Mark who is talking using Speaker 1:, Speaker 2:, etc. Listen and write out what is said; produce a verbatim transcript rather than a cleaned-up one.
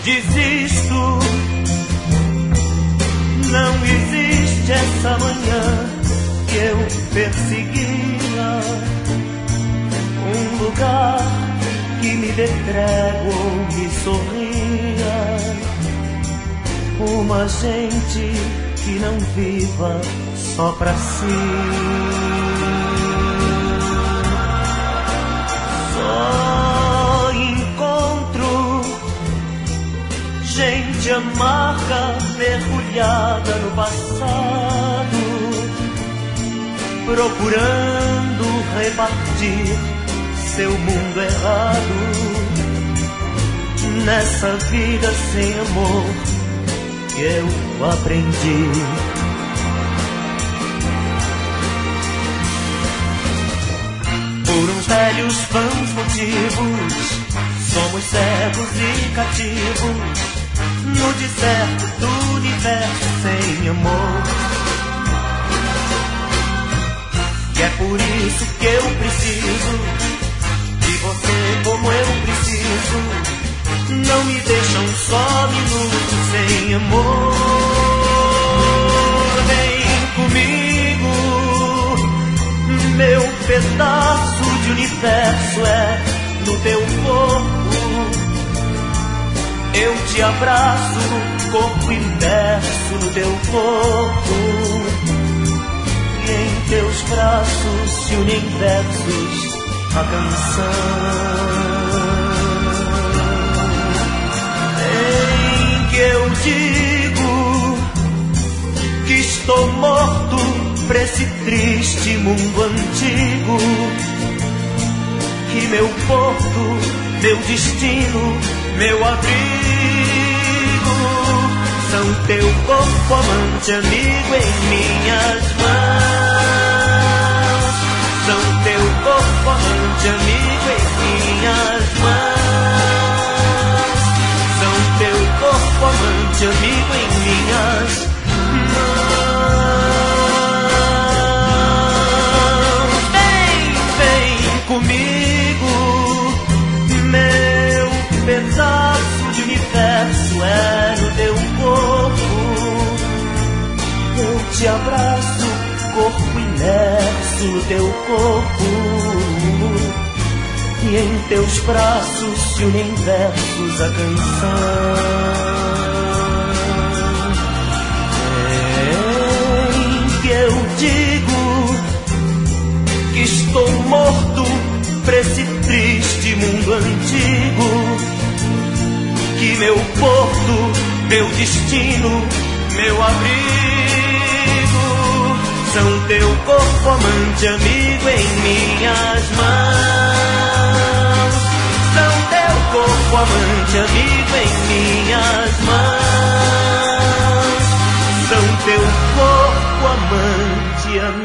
Speaker 1: desisto. Não existe essa manhã que eu perseguia, um lugar que me dê trégua ou me sorria, uma gente que não viva só pra si. Só encontro gente amarga, mergulhada no passado, procurando repartir seu mundo errado. Nessa vida sem amor que eu aprendi. Por uns velhos vãos motivos, somos cegos e cativos no deserto do universo sem amor. E é por isso que eu preciso de você como eu preciso. Não me deixa um só minuto sem amor. Vem comigo, meu pedaço de universo é no teu corpo. Eu te abraço, corpo imerso no teu corpo. E em teus braços se unem versos a canção. Em que eu digo que estou morto pra esse triste mundo antigo, que meu porto, meu destino, meu abrigo são teu corpo amante, amigo em minhas mãos. São teu corpo amante, amigo em minhas mãos. São teu corpo amante, amigo em minhas mãos. Vem, vem comigo, meu pedaço de universo é no teu corpo. Eu te abraço, corpo imerso no teu corpo. E em teus braços se unem versos a canção. Em que eu digo que estou morto pra esse triste mundo antigo, que meu porto, meu destino, meu abrigo são teu corpo amante, amigo em minhas mãos. São teu corpo amante, amigo em minhas mãos. São teu corpo amante, amigo